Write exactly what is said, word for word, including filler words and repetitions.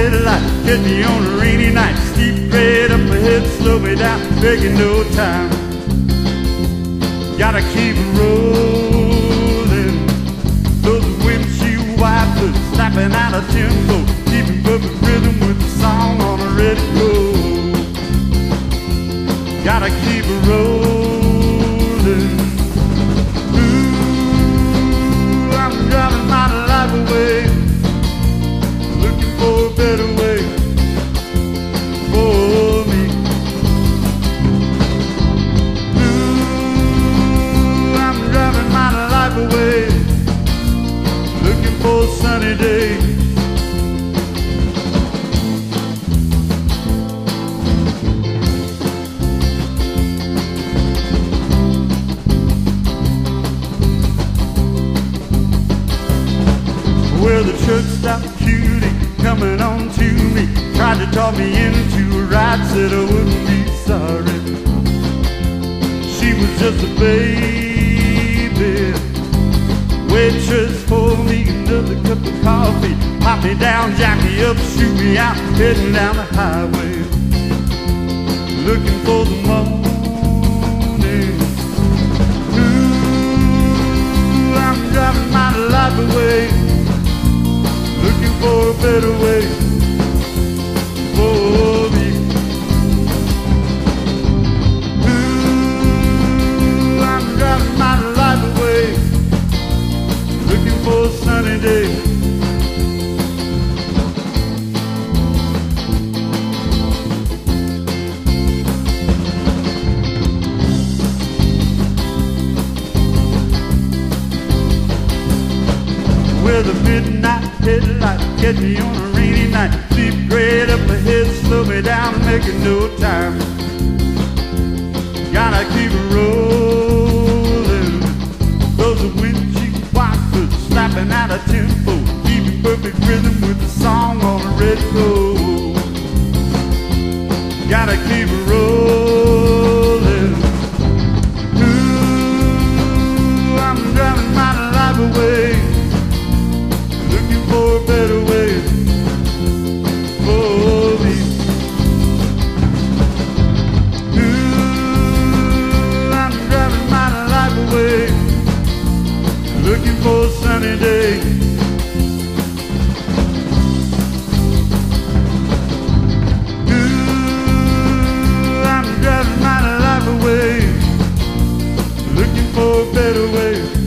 headlight, catch me on a rainy night. Steep grade up ahead, slow me down, making no time. Gotta keep rolling. Those windshield wipers snapping out of tempo, keeping perfect rhythm with the song on a radio. Gotta keep rolling. Ooh, I'm driving my life away, looking for a better way for me. Ooh, I'm driving my life away, looking for a sunny day. Where the truck stopped, cutie coming on to me, tried to talk me into a ride, said I wouldn't be sorry. She was just a baby. Waitress for me another cup of coffee, pop me down, jack me up, shoot me out, heading down the highway, looking for the morning. Ooh, I'm driving my life away, looking for a better way for me. Ooh, I'm driving my life away, looking for a sunny day. With a midnight headlight, catch me on a rainy night. Deep grade up ahead, slow me down, making no time. Gotta keep it rolling. Those are windshield wipers slapping out of tempo, keeping perfect rhythm with the song on the radio. Gotta keep it rolling. Ooh, I'm driving my life away, looking for a better way for me. Ooh, I'm driving my life away, looking for a sunny day. Ooh, I'm driving my life away, looking for a better way.